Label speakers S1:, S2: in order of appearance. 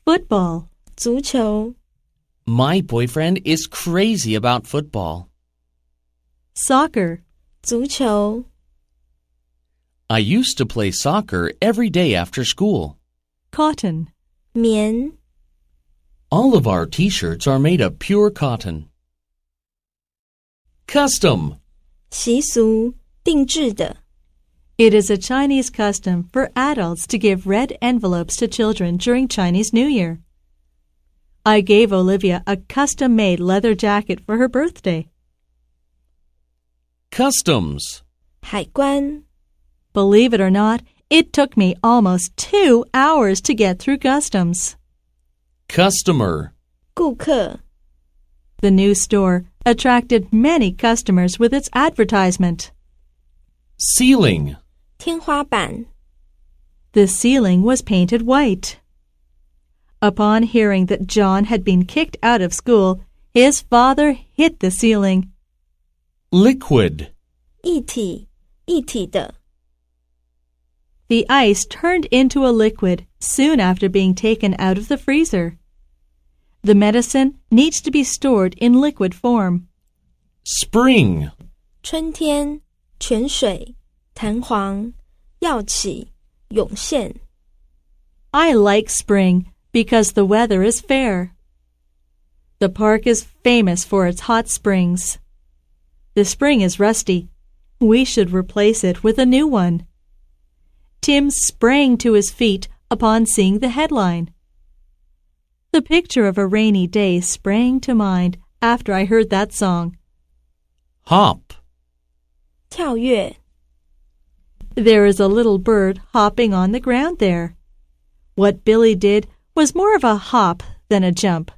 S1: Football.
S2: 足球
S3: My boyfriend is crazy about football.
S1: Soccer.
S2: 足球
S3: I used to play soccer every day after school.
S1: Cotton.
S2: 棉
S3: All of our t-shirts are made of pure cotton. Custom.
S2: 习俗定制的
S1: It is a Chinese custom for adults to give red envelopes to children during Chinese New Year. I gave Olivia a custom-made leather jacket for her birthday.
S3: Customs.
S2: 海关
S1: Believe it or not, it took me almost 2 hours to get through customs.
S3: Customer.
S2: 顾客
S1: The new store attracted many customers with its advertisement.
S3: Ceiling.
S2: 天花板
S1: The ceiling was painted white. Upon hearing that John had been kicked out of school, his father hit the ceiling.
S3: Liquid.
S2: 液体的
S1: The ice turned into a liquid soon after being taken out of the freezer. The medicine needs to be stored in liquid form.
S3: Spring.
S2: 春天泉水弹簧药起涌现
S1: I like spring because the weather is fair. The park is famous for its hot springs. The spring is rusty. We should replace it with a new one. Tim sprang to his feet upon seeing the headline. The picture of a rainy day sprang to mind after I heard that song.
S3: Hop.
S2: 跳跃
S1: There is a little bird hopping on the ground there. What Billy did was more of a hop than a jump.